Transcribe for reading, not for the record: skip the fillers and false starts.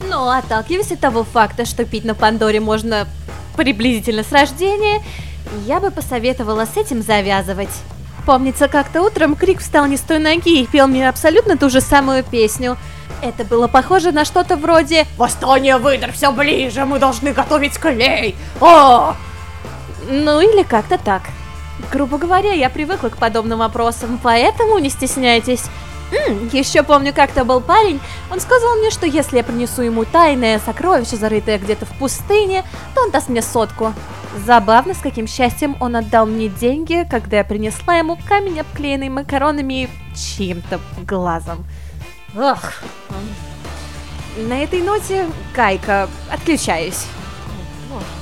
Но отталкиваясь от того факта, что пить на Пандоре можно приблизительно с рождения, я бы посоветовала с этим завязывать. Помнится, как-то утром Крик встал не с той ноги и пел мне абсолютно ту же самую песню. Это было похоже на что-то вроде «Восстание выдр все ближе, мы должны готовить клей! О!» Ну или как-то так. Грубо говоря, я привыкла к подобным вопросам, поэтому не стесняйтесь. Еще помню, как-то был парень, он сказал мне, что если я принесу ему тайное сокровище, зарытое где-то в пустыне, то он даст мне 100. Забавно, с каким счастьем он отдал мне деньги, когда я принесла ему камень, обклеенный макаронами и чьим-то глазом. Ох. На этой ноте, Кайка, отключаюсь.